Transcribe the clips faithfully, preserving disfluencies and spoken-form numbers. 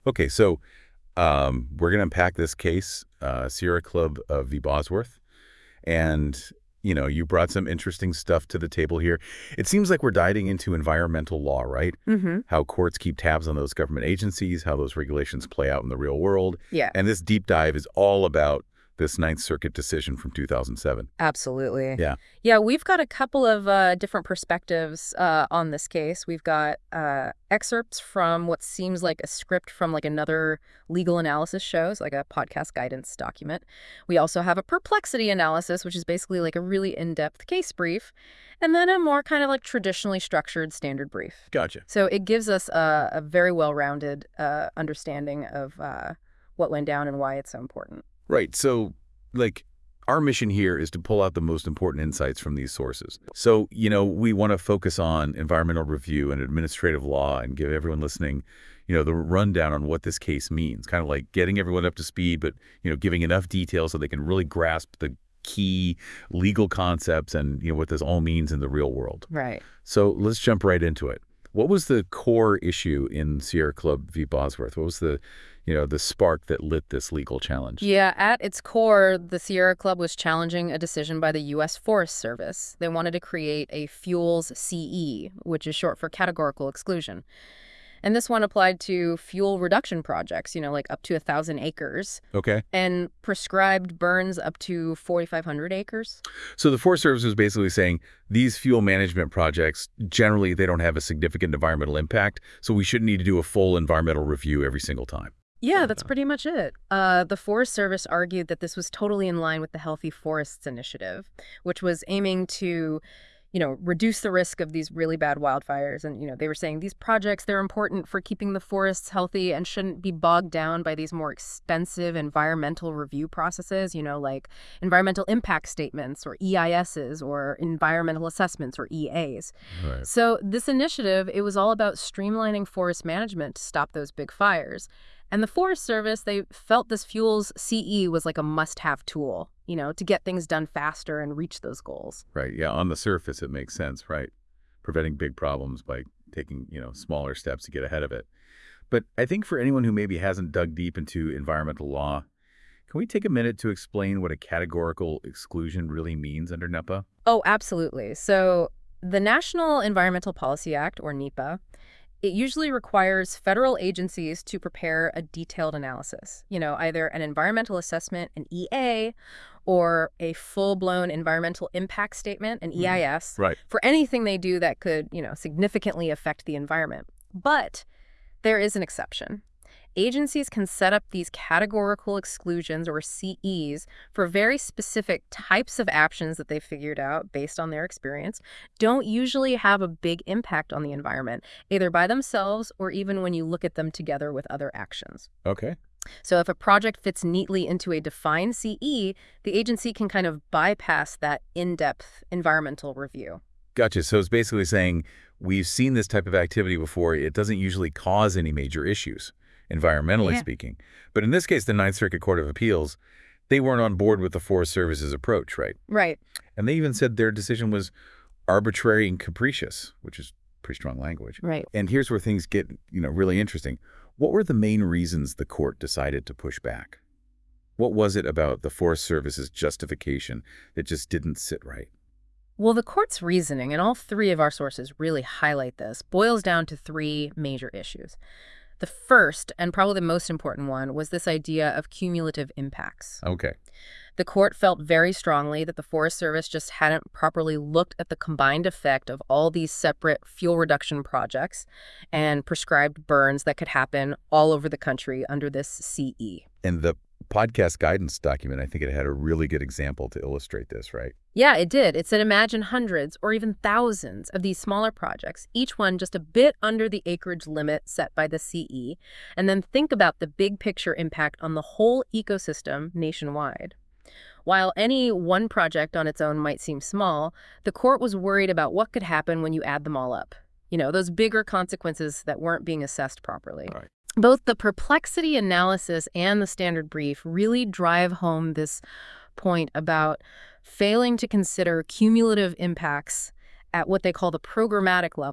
Okay, so um, we're going to unpack this case, uh, Sierra Club uh, v. Bosworth. And, you know, you brought some interesting stuff to the table here. It seems like we're diving into environmental law, right? Mm-hmm. How courts keep tabs on those government agencies, how those regulations play out in the real world. Yeah, And this deep dive is all about this Ninth Circuit decision from two thousand seven. absolutely. Yeah. Yeah, we've got a couple of uh, different perspectives uh, on this case. We've got uh, excerpts from what seems like a script from like another legal analysis shows, like a podcast guidance document. We also have a perplexity analysis, which is basically like a really in-depth case brief, and then a more kind of like traditionally structured standard brief. Gotcha. So it gives us a, a very well-rounded uh, understanding of uh, what went down and why it's so important. Right. So, like, our mission here is to pull out the most important insights from these sources. So, you know, we want to focus on environmental review and administrative law and give everyone listening, you know, the rundown on what this case means, kind of like getting everyone up to speed, but, you know, giving enough detail so they can really grasp the key legal concepts and, you know, what this all means in the real world. Right. So let's jump right into it. What was the core issue in Sierra Club v. Bosworth? What was the, you know, the spark that lit this legal challenge? Yeah, at its core, the Sierra Club was challenging a decision by the U S Forest Service. They wanted to create a fuels C E, which is short for categorical exclusion. And this one applied to fuel reduction projects, you know, like up to one thousand acres, Okay. and prescribed burns up to forty-five hundred acres. So the Forest Service was basically saying these fuel management projects, generally, they don't have a significant environmental impact, so we shouldn't need to do a full environmental review every single time. Yeah, that's pretty much it. Uh, the Forest Service argued that this was totally in line with the Healthy Forests Initiative, which was aiming to, you know, reduce the risk of these really bad wildfires. And, you know, they were saying these projects, they're important for keeping the forests healthy and shouldn't be bogged down by these more expensive environmental review processes, you know, like environmental impact statements or E I Ss or environmental assessments or E As. Right. So this initiative, it was all about streamlining forest management to stop those big fires. And the Forest Service, they felt this fuels C E was like a must-have tool, you know, to get things done faster and reach those goals. Right. Yeah. On the surface, it makes sense, right? Preventing big problems by taking, you know, smaller steps to get ahead of it. But I think for anyone who maybe hasn't dug deep into environmental law, can we take a minute to explain what a categorical exclusion really means under NEPA? Oh, absolutely. So the National Environmental Policy Act, or NEPA, it usually requires federal agencies to prepare a detailed analysis, you know, either an environmental assessment, an E A, or a full-blown environmental impact statement, an E I S, Right. for anything they do that could, you know, significantly affect the environment. But there is an exception. Agencies can set up these categorical exclusions, or C Es, for very specific types of actions that they figured out based on their experience, don't usually have a big impact on the environment, either by themselves or even when you look at them together with other actions. Okay. So if a project fits neatly into a defined C E, the agency can kind of bypass that in-depth environmental review. Gotcha. So it's basically saying we've seen this type of activity before. It doesn't usually cause any major issues, environmentally Yeah. speaking. But in this case, the Ninth Circuit Court of Appeals, they weren't on board with the Forest Service's approach, right? Right. And they even said their decision was arbitrary and capricious, which is pretty strong language. Right. And here's where things get, you know, really interesting. What were the main reasons the court decided to push back? What was it about the Forest Service's justification that just didn't sit right? Well, the court's reasoning, and all three of our sources really highlight this, boils down to three major issues. The first, and probably the most important one, was this idea of cumulative impacts. Okay. The court felt very strongly that the Forest Service just hadn't properly looked at the combined effect of all these separate fuel reduction projects and prescribed burns that could happen all over the country under this C E. And the podcast guidance document, I think it had a really good example to illustrate this, right? Yeah, it did. It said imagine hundreds or even thousands of these smaller projects, each one just a bit under the acreage limit set by the C E, and then think about the big picture impact on the whole ecosystem nationwide. While any one project on its own might seem small, the court was worried about what could happen when you add them all up. You know, those bigger consequences that weren't being assessed properly. Right. Both the perplexity analysis and the standard brief really drive home this point about failing to consider cumulative impacts at what they call the programmatic level,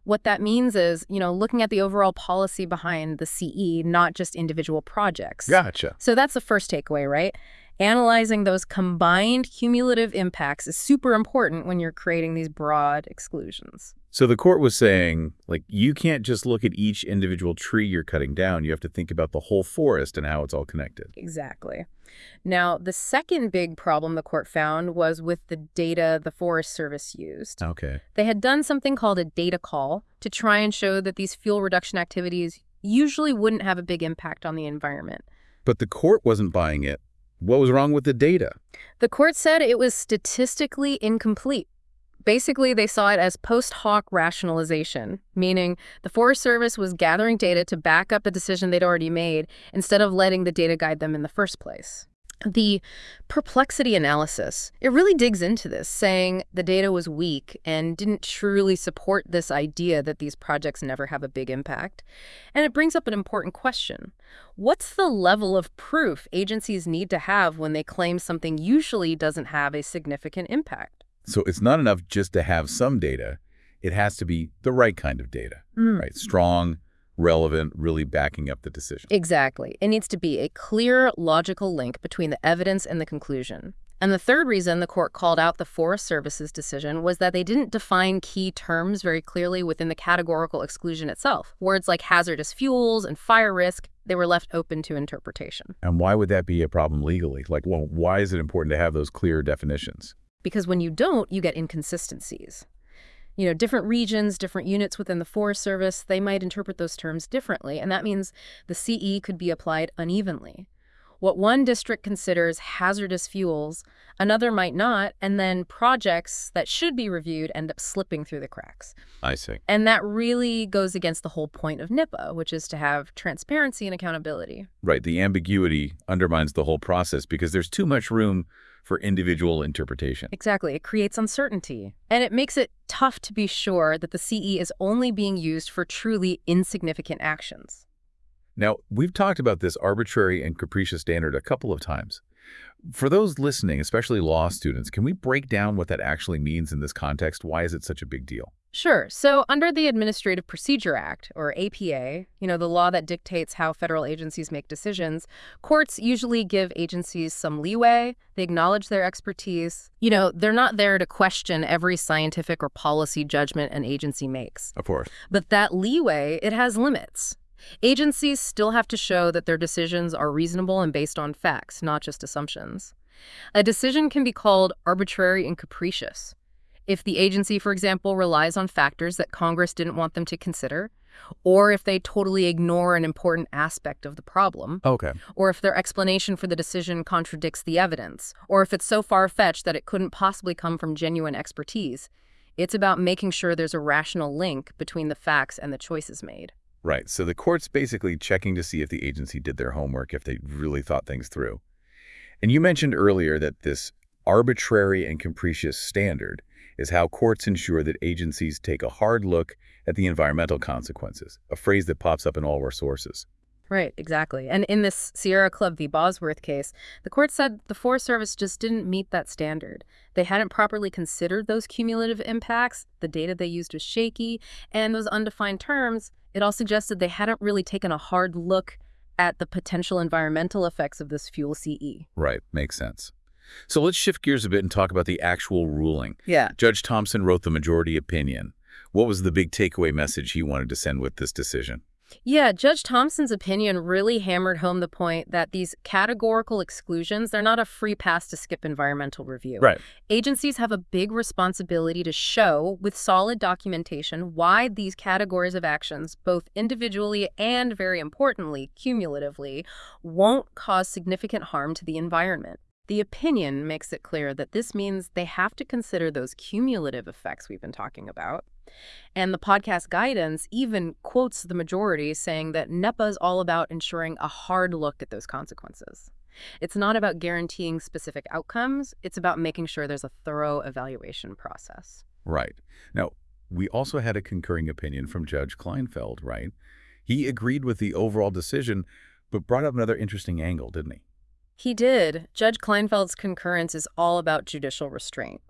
What that means is, you know, looking at the overall policy behind the C E, not just individual projects. Gotcha. So that's the first takeaway, right? Analyzing those combined cumulative impacts is super important when you're creating these broad exclusions. So the court was saying, like, you can't just look at each individual tree you're cutting down. You have to think about the whole forest and how it's all connected. Exactly. Now, the second big problem the court found was with the data the Forest Service used. Okay. They had done something called a data call to try and show that these fuel reduction activities usually wouldn't have a big impact on the environment. But the court wasn't buying it. What was wrong with the data? The court said it was statistically incomplete. Basically, they saw it as post hoc rationalization, meaning the Forest Service was gathering data to back up a decision they'd already made instead of letting the data guide them in the first place. The perplexity analysis, it really digs into this, saying the data was weak and didn't truly support this idea that these projects never have a big impact. And it brings up an important question. What's the level of proof agencies need to have when they claim something usually doesn't have a significant impact? So it's not enough just to have some data. It has to be the right kind of data, Mm. right? Strong, relevant, really backing up the decision. Exactly. It needs to be a clear, logical link between the evidence and the conclusion. And the third reason the court called out the Forest Service's decision was that they didn't define key terms very clearly within the categorical exclusion itself. Words like hazardous fuels and fire risk, they were left open to interpretation. And why would that be a problem legally? Like, well, why is it important to have those clear definitions? Because when you don't, you get inconsistencies. You know, different regions, different units within the Forest Service, they might interpret those terms differently, and that means the C E could be applied unevenly. What one district considers hazardous fuels, another might not, and then projects that should be reviewed end up slipping through the cracks. I see. And that really goes against the whole point of NIPA, which is to have transparency and accountability. Right. The ambiguity undermines the whole process because there's too much room for individual interpretation. Exactly. It creates uncertainty. And it makes it tough to be sure that the C E is only being used for truly insignificant actions. Now, we've talked about this arbitrary and capricious standard a couple of times. For those listening, especially law students, can we break down what that actually means in this context? Why is it such a big deal? Sure. So under the Administrative Procedure Act, or A P A, you know, the law that dictates how federal agencies make decisions, courts usually give agencies some leeway. They acknowledge their expertise. You know, they're not there to question every scientific or policy judgment an agency makes. Of course. But that leeway, it has limits. Agencies still have to show that their decisions are reasonable and based on facts, not just assumptions. A decision can be called arbitrary and capricious if the agency, for example, relies on factors that Congress didn't want them to consider, or if they totally ignore an important aspect of the problem, Okay. or if their explanation for the decision contradicts the evidence, or if it's so far-fetched that it couldn't possibly come from genuine expertise. It's about making sure there's a rational link between the facts and the choices made. Right. So the court's basically checking to see if the agency did their homework, if they really thought things through. And you mentioned earlier that this arbitrary and capricious standard is how courts ensure that agencies take a hard look at the environmental consequences, a phrase that pops up in all our sources. Right, exactly. And in this Sierra Club v. Bosworth case, the court said the Forest Service just didn't meet that standard. They hadn't properly considered those cumulative impacts, the data they used was shaky, and those undefined terms, it all suggested they hadn't really taken a hard look at the potential environmental effects of this fuel C E. Right. Makes sense. So let's shift gears a bit and talk about the actual ruling. Yeah. Judge Thompson wrote the majority opinion. What was the big takeaway message he wanted to send with this decision? Yeah, Judge Thompson's opinion really hammered home the point that these categorical exclusions, they're not a free pass to skip environmental review. Right. Agencies have a big responsibility to show, with solid documentation, why these categories of actions, both individually and, very importantly, cumulatively, won't cause significant harm to the environment. The opinion makes it clear that this means they have to consider those cumulative effects we've been talking about. And the podcast guidance even quotes the majority saying that NEPA is all about ensuring a hard look at those consequences. It's not about guaranteeing specific outcomes. It's about making sure there's a thorough evaluation process. Right. Now, we also had a concurring opinion from Judge Kleinfeld, right? He agreed with the overall decision, but brought up another interesting angle, didn't he? He did. Judge Kleinfeld's concurrence is all about judicial restraint.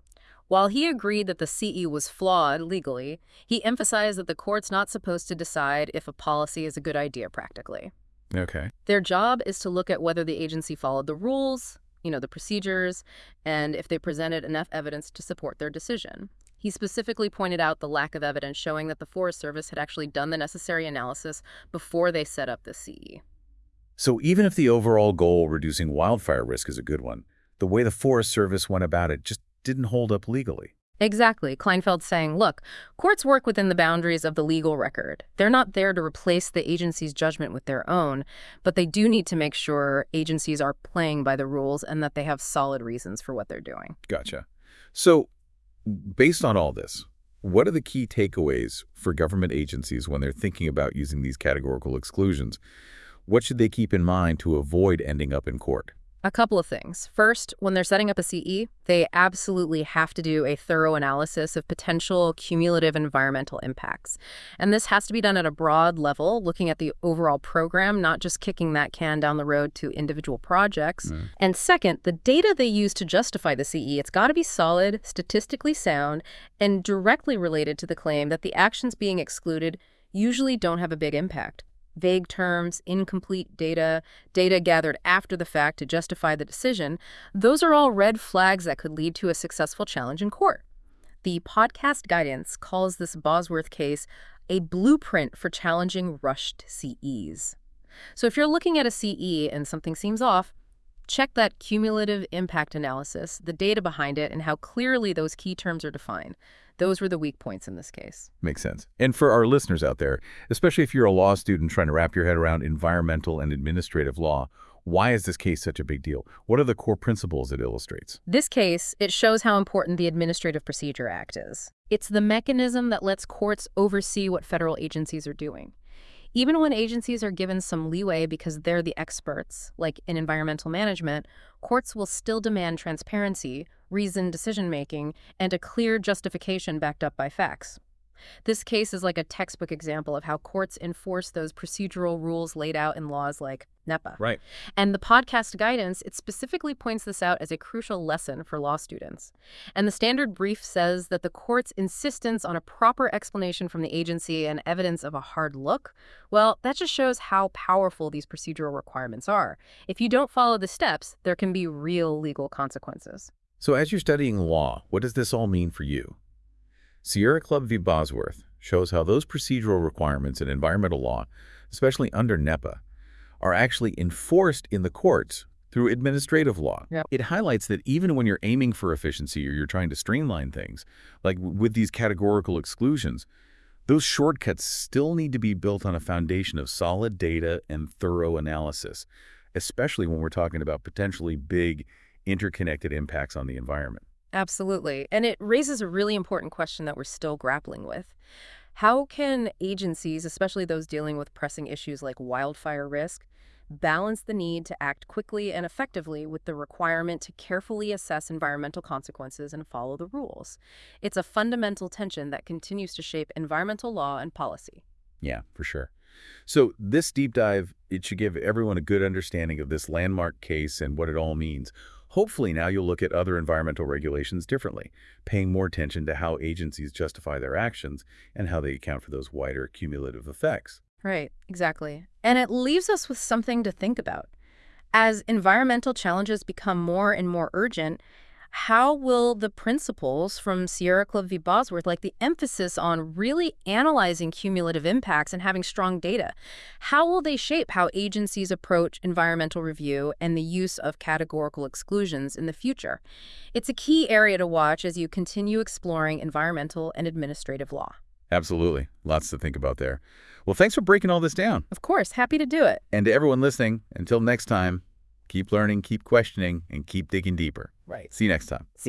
While he agreed that the C E was flawed legally, he emphasized that the court's not supposed to decide if a policy is a good idea practically. Okay. Their job is to look at whether the agency followed the rules, you know, the procedures, and if they presented enough evidence to support their decision. He specifically pointed out the lack of evidence showing that the Forest Service had actually done the necessary analysis before they set up the C E. So even if the overall goal, reducing wildfire risk, is a good one, the way the Forest Service went about it just didn't hold up legally. Exactly. Kleinfeld's saying, look, courts work within the boundaries of the legal record. They're not there to replace the agency's judgment with their own, but they do need to make sure agencies are playing by the rules and that they have solid reasons for what they're doing. Gotcha. So based on all this, what are the key takeaways for government agencies when they're thinking about using these categorical exclusions? What should they keep in mind to avoid ending up in court? A couple of things. First, when they're setting up a C E, they absolutely have to do a thorough analysis of potential cumulative environmental impacts. And this has to be done at a broad level, looking at the overall program, not just kicking that can down the road to individual projects. Mm. And second, the data they use to justify the C E, it's got to be solid, statistically sound, and directly related to the claim that the actions being excluded usually don't have a big impact. Vague terms, incomplete data, data gathered after the fact to justify the decision, those are all red flags that could lead to a successful challenge in court. The podcast guidance calls this Bosworth case a blueprint for challenging rushed C Es. So if you're looking at a C E and something seems off, check that cumulative impact analysis, the data behind it, and how clearly those key terms are defined. Those were the weak points in this case. Makes sense. And for our listeners out there, especially if you're a law student trying to wrap your head around environmental and administrative law, why is this case such a big deal? What are the core principles it illustrates? This case, it shows how important the Administrative Procedure Act is. It's the mechanism that lets courts oversee what federal agencies are doing. Even when agencies are given some leeway because they're the experts, like in environmental management, courts will still demand transparency, reasoned decision-making, and a clear justification backed up by facts. This case is like a textbook example of how courts enforce those procedural rules laid out in laws like NEPA. Right. And the podcast guidance, it specifically points this out as a crucial lesson for law students. And the standard brief says that the court's insistence on a proper explanation from the agency and evidence of a hard look, well, that just shows how powerful these procedural requirements are. If you don't follow the steps, there can be real legal consequences. So as you're studying law, what does this all mean for you? Sierra Club v. Bosworth shows how those procedural requirements in environmental law, especially under NEPA, are actually enforced in the courts through administrative law. Yep. It highlights that even when you're aiming for efficiency or you're trying to streamline things, like with these categorical exclusions, those shortcuts still need to be built on a foundation of solid data and thorough analysis, especially when we're talking about potentially big interconnected impacts on the environment. Absolutely. And it raises a really important question that we're still grappling with. How can agencies, especially those dealing with pressing issues like wildfire risk, balance the need to act quickly and effectively with the requirement to carefully assess environmental consequences and follow the rules? It's a fundamental tension that continues to shape environmental law and policy. Yeah, for sure. So this deep dive, it should give everyone a good understanding of this landmark case and what it all means. Hopefully now you'll look at other environmental regulations differently, paying more attention to how agencies justify their actions and how they account for those wider cumulative effects. Right, exactly. And it leaves us with something to think about. As environmental challenges become more and more urgent, how will the principles from Sierra Club v. Bosworth, like the emphasis on really analyzing cumulative impacts and having strong data, how will they shape how agencies approach environmental review and the use of categorical exclusions in the future? It's a key area to watch as you continue exploring environmental and administrative law. Absolutely. Lots to think about there. Well, thanks for breaking all this down. Of course, happy to do it. And to everyone listening, until next time, keep learning, keep questioning, and keep digging deeper. Right. See you next time. See